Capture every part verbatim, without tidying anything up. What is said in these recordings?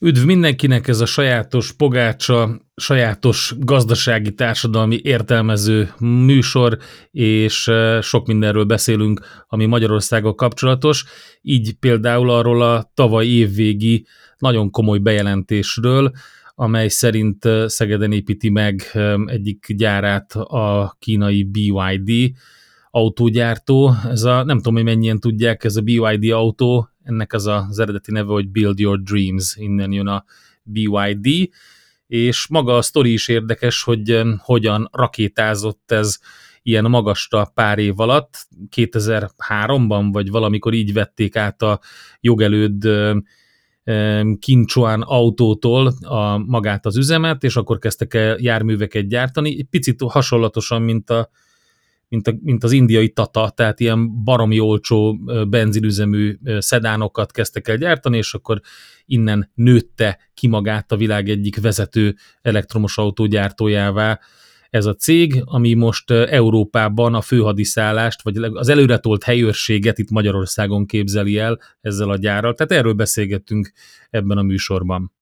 Üdv mindenkinek, ez a sajátos pogácsa, sajátos gazdasági társadalmi értelmező műsor, és sok mindenről beszélünk, ami Magyarországgal kapcsolatos, így például arról a tavaly évvégi nagyon komoly bejelentésről, amely szerint Szegeden építi meg egyik gyárát a kínai bé ipszilon dé autógyártó. Ez a, nem tudom, hogy mennyien tudják, ez a bé ipszilon dé autó, ennek az az eredeti neve, hogy Build Your Dreams, innen jön a bé ipszilon dé, és maga a sztori is érdekes, hogy hogyan rakétázott ez ilyen magasra pár év alatt. kétezer-háromban, vagy valamikor így vették át a jogelőd Kinchuan autótól a, magát az üzemet, és akkor kezdtek el járműveket gyártani. Egy picit hasonlatosan, mint a Mint, a, mint az indiai Tata, tehát ilyen baromi olcsó benzinüzemű szedánokat kezdtek el gyártani, és akkor innen nőtte ki magát a világ egyik vezető elektromos autógyártójává ez a cég, ami most Európában a főhadiszállást, vagy az előretolt helyőrséget itt Magyarországon képzeli el ezzel a gyárral. Tehát erről beszélgettünk ebben a műsorban.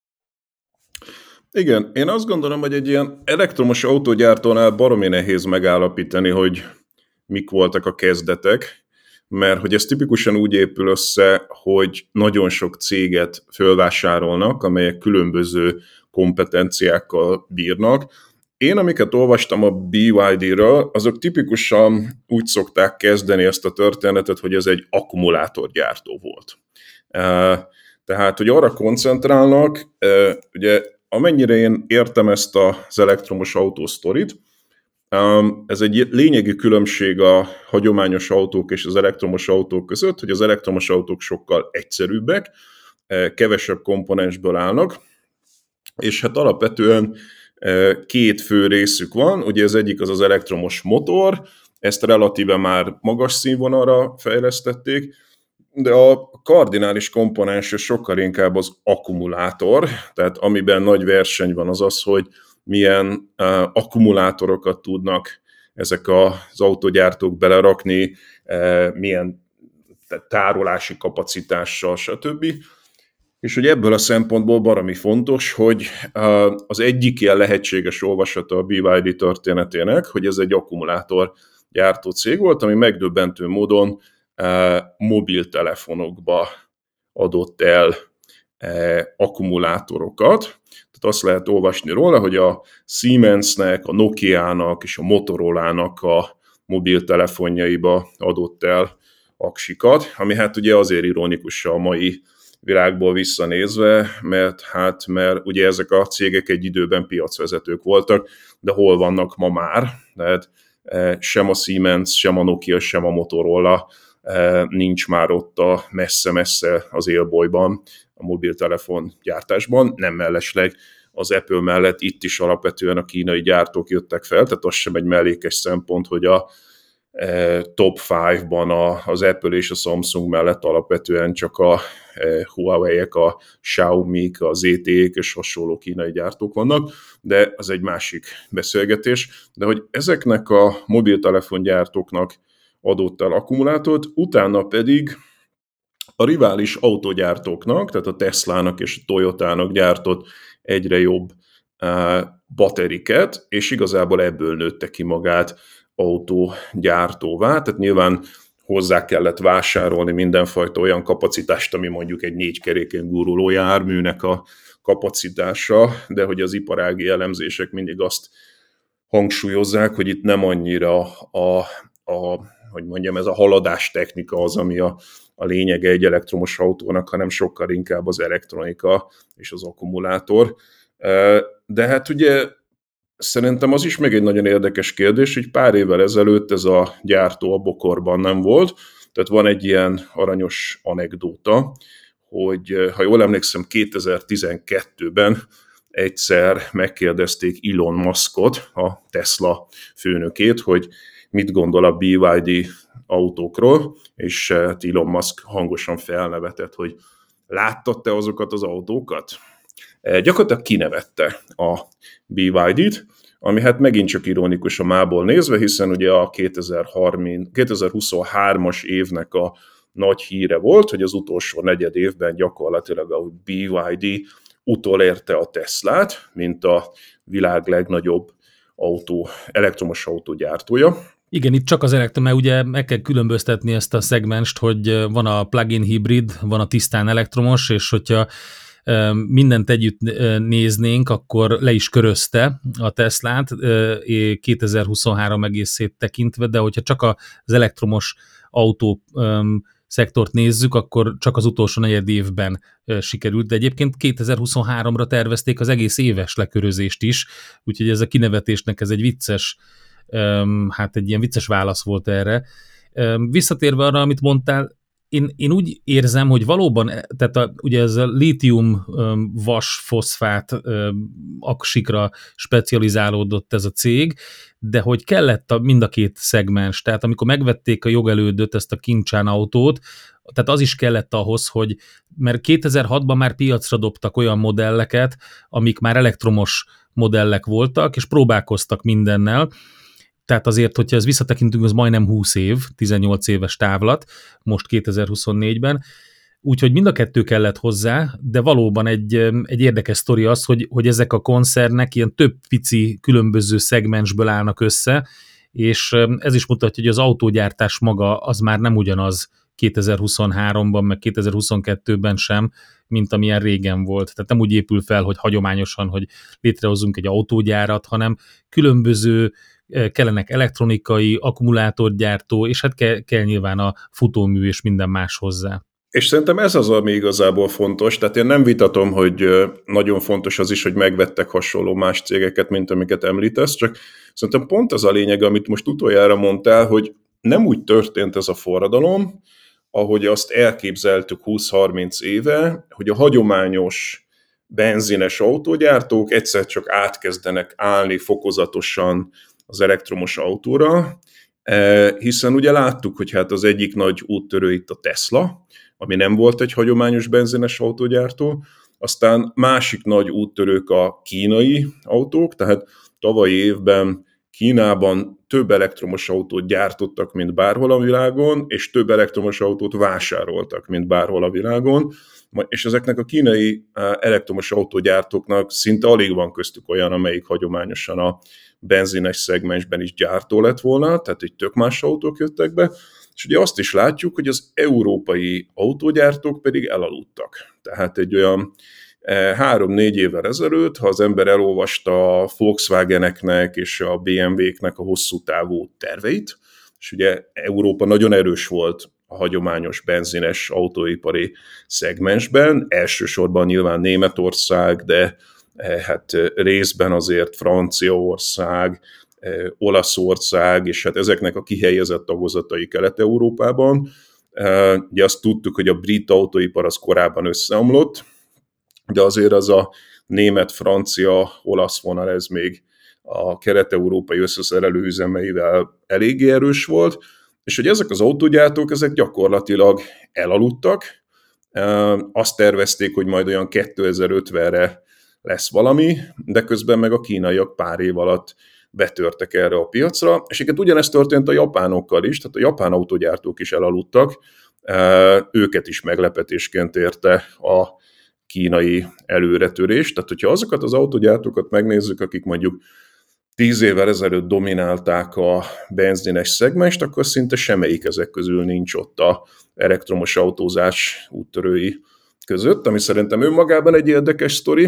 Igen, én azt gondolom, hogy egy ilyen elektromos autógyártónál baromi nehéz megállapítani, hogy mik voltak a kezdetek, mert hogy ez tipikusan úgy épül össze, hogy nagyon sok céget fölvásárolnak, amelyek különböző kompetenciákkal bírnak. Én, amiket olvastam a bé ipszilon dé-ről, azok tipikusan úgy szokták kezdeni ezt a történetet, hogy ez egy akkumulátorgyártó volt. Tehát, hogy arra koncentrálnak, ugye amennyire én értem ezt az elektromos autó sztorit, ez egy lényegi különbség a hagyományos autók és az elektromos autók között, hogy az elektromos autók sokkal egyszerűbbek, kevesebb komponensből állnak, és hát alapvetően két fő részük van, ugye az egyik az az elektromos motor, ezt relatíve már magas színvonalra fejlesztették, de a kardinális komponens sokkal inkább az akkumulátor, tehát amiben nagy verseny van az az, hogy milyen uh, akkumulátorokat tudnak ezek az autógyártók belerakni, uh, milyen tárolási kapacitással, stb. És hogy ebből a szempontból baromi fontos, hogy uh, az egyik ilyen lehetséges olvasata a bé ipszilon dé történetének, hogy ez egy akkumulátor gyártó cég volt, ami megdöbbentő módon mobiltelefonokba adott el akkumulátorokat. Tehát azt lehet olvasni róla, hogy a Siemensnek, a Nokiának és a Motorolának a mobiltelefonjaiba adott el aksikat, ami hát ugye azért ironikus a mai világból visszanézve, mert hát mert ugye ezek a cégek egy időben piacvezetők voltak, de hol vannak ma már? Tehát sem a Siemens, sem a Nokia, sem a Motorola nincs már ott a messze-messze az élbolyban, a mobiltelefon gyártásban, nem mellesleg az Apple mellett itt is alapvetően a kínai gyártók jöttek fel, tehát az sem egy mellékes szempont, hogy a top ötben az Apple és a Samsung mellett alapvetően csak a Huawei-ek, a Xiaomi-k, a zé té é-k és hasonló kínai gyártók vannak, de az egy másik beszélgetés. De hogy ezeknek a mobiltelefongyártóknak adott el akkumulátort, utána pedig a rivális autógyártóknak, tehát a Teslának és a Toyotának gyártott egyre jobb bateriket, és igazából ebből nőtte ki magát autógyártóvá, tehát nyilván hozzá kellett vásárolni mindenfajta olyan kapacitást, ami mondjuk egy négy keréken guruló járműnek a kapacitása, de hogy az iparági elemzések mindig azt hangsúlyozzák, hogy itt nem annyira a, a hogy mondjam, ez a haladás technika az, ami a, a lényege egy elektromos autónak, hanem sokkal inkább az elektronika és az akkumulátor. De hát ugye szerintem az is még egy nagyon érdekes kérdés, hogy pár évvel ezelőtt ez a gyártó a bokorban nem volt, tehát van egy ilyen aranyos anekdóta, hogy ha jól emlékszem, kétezer-tizenkettőben egyszer megkérdezték Elon Muskot, a Tesla főnökét, hogy mit gondol a bé ipszilon dé autókról, és Elon Musk hangosan felnevetett, hogy láttad te azokat az autókat? Gyakorlatilag kinevette a bé ipszilon dét, ami hát megint csak ironikus a mából nézve, hiszen ugye a kétezer-harminc, kétezer-huszonhármas évnek a nagy híre volt, hogy az utolsó negyed évben gyakorlatilag a bé ipszilon dé utolérte a Teslát, mint a világ legnagyobb autó, elektromos autógyártója. Igen, itt csak az elektrom, mert ugye meg kell különböztetni ezt a szegmenst, hogy van a plug-in hibrid, van a tisztán elektromos, és hogyha mindent együtt néznénk, akkor le is körözte a Teslát kétezer-huszonhárom egészét tekintve, de hogyha csak az elektromos autó szektort nézzük, akkor csak az utolsó negyed évben sikerült, de egyébként kétezer-huszonháromra tervezték az egész éves lekörözést is, úgyhogy ez a kinevetésnek ez egy vicces, hát egy ilyen vicces válasz volt erre. Visszatérve arra, amit mondtál, Én, én úgy érzem, hogy valóban, tehát a, ugye ez a lítium vas foszfát aksikra specializálódott ez a cég, de hogy kellett a, mind a két szegmens, tehát amikor megvették a jogelődöt, ezt a Kincsán autót, tehát az is kellett ahhoz, hogy, mert kétezer-hatban már piacra dobtak olyan modelleket, amik már elektromos modellek voltak, és próbálkoztak mindennel. Tehát azért, hogyha ez visszatekintünk, az majdnem húsz év, tizennyolc éves távlat, most kétezer-huszonnégyben, úgyhogy mind a kettő kellett hozzá, de valóban egy, egy érdekes sztori az, hogy, hogy ezek a koncernek ilyen több pici különböző szegmensből állnak össze, és ez is mutatja, hogy az autógyártás maga az már nem ugyanaz kétezer-huszonháromban, meg kétezer-huszonkettőben sem, mint amilyen régen volt. Tehát nem úgy épül fel, hogy hagyományosan, hogy létrehozunk egy autógyárat, hanem különböző kellenek elektronikai, akkumulátorgyártó, és hát kell, kell nyilván a futómű és minden más hozzá. És szerintem ez az, ami igazából fontos, tehát én nem vitatom, hogy nagyon fontos az is, hogy megvettek hasonló más cégeket, mint amiket említesz, csak szerintem pont az a lényeg, amit most utoljára mondtál, hogy nem úgy történt ez a forradalom, ahogy azt elképzeltük húsz-harminc éve, hogy a hagyományos benzines autógyártók egyszer csak átkezdenek állni fokozatosan az elektromos autóra, hiszen ugye láttuk, hogy hát az egyik nagy úttörő itt a Tesla, ami nem volt egy hagyományos benzines autógyártó, aztán másik nagy úttörők a kínai autók, tehát tavalyi évben Kínában több elektromos autót gyártottak, mint bárhol a világon, és több elektromos autót vásároltak, mint bárhol a világon, és ezeknek a kínai elektromos autógyártóknak szinte alig van köztük olyan, amelyik hagyományosan a benzines szegmensben is gyártó lett volna, tehát egy tök más autók jöttek be, és ugye azt is látjuk, hogy az európai autógyártók pedig elaludtak. Tehát egy olyan három-négy évvel ezelőtt, ha az ember elolvasta a Volkswageneknek és a bé em vé-knek a hosszú távú terveit, és ugye Európa nagyon erős volt a hagyományos benzines autóipari szegmensben, elsősorban nyilván Németország, de hát részben azért Franciaország, Olaszország, és hát ezeknek a kihelyezett tagozatai Kelet-Európában. Ugye azt tudtuk, hogy a brit autóipar az korábban összeomlott, de azért az a német, francia, olasz vonal ez még a kelet-európai összeszerelő üzemeivel eléggé erős volt, és hogy ezek az autógyártók, ezek gyakorlatilag elaludtak, azt tervezték, hogy majd olyan kétezer-ötvenre lesz valami, de közben meg a kínaiak pár év alatt betörtek erre a piacra, és egyébként ugyanezt történt a japánokkal is, tehát a japán autógyártók is elaludtak, őket is meglepetésként érte a kínai előretörés. Tehát, hogyha azokat az autógyártókat megnézzük, akik mondjuk tíz évvel ezelőtt dominálták a benzines szegmest, akkor szinte semmelyik ezek közül nincs ott a elektromos autózás úttörői között, ami szerintem önmagában egy érdekes sztori.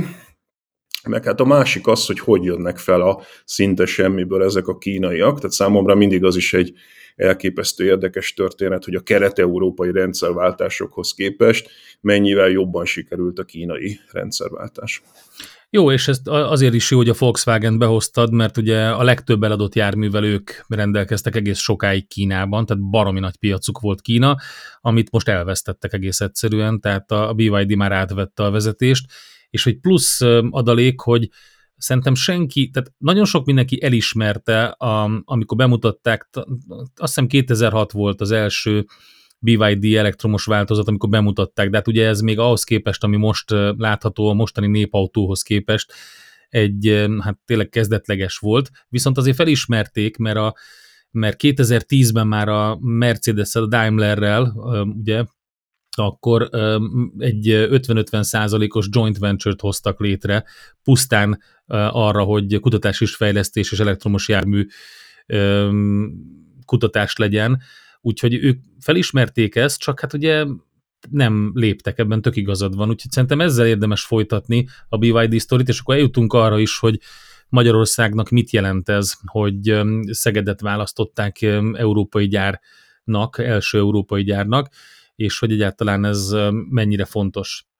Meg hát a másik az, hogy hogy jönnek fel a szinte semmiből ezek a kínaiak, tehát számomra mindig az is egy elképesztő érdekes történet, hogy a kelet-európai rendszerváltásokhoz képest mennyivel jobban sikerült a kínai rendszerváltás. Jó, és ezt azért is jó, hogy a Volkswagen behoztad, mert ugye a legtöbb eladott járművel ők rendelkeztek egész sokáig Kínában, tehát baromi nagy piacuk volt Kína, amit most elvesztettek egész egyszerűen, tehát a bé ipszilon dé már átvette a vezetést, és hogy plusz adalék, hogy szerintem senki, tehát nagyon sok mindenki elismerte, a, amikor bemutatták, azt hiszem kétezer-hat volt az első bé ipszilon dé elektromos változat, amikor bemutatták, de hát ugye ez még ahhoz képest, ami most látható, a mostani népautóhoz képest egy, hát tényleg kezdetleges volt, viszont azért felismerték, mert a mert kétezer-tízben már a Mercedes-el, a Daimlerrel, ugye, akkor egy ötven-ötven százalékos joint venture-t hoztak létre, pusztán arra, hogy kutatás és fejlesztés és elektromos jármű kutatás legyen, úgyhogy ők felismerték ezt, csak hát ugye nem léptek, ebben tök igazad van, úgyhogy szerintem ezzel érdemes folytatni a bé vé dé sztorit, és akkor eljutunk arra is, hogy Magyarországnak mit jelent ez, hogy Szegedet választották európai gyárnak, első európai gyárnak, és hogy egyáltalán ez mennyire fontos.